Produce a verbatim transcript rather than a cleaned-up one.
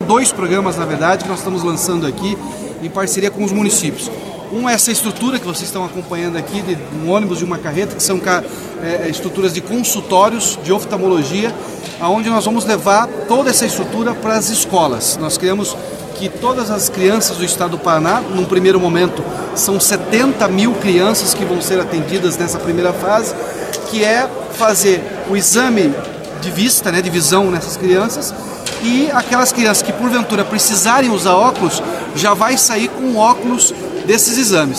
dois programas, na verdade, que nós estamos lançando aqui em parceria com os municípios. Um é essa estrutura que vocês estão acompanhando aqui, de um ônibus e uma carreta, que são é, estruturas de consultórios de oftalmologia, onde nós vamos levar toda essa estrutura para as escolas. Nós queremos que todas as crianças do estado do Paraná, num primeiro momento, são setenta mil crianças que vão ser atendidas nessa primeira fase, que é fazer o exame de vista, né, de visão nessas crianças, e aquelas crianças que porventura precisarem usar óculos, já vai sair com óculos desses exames.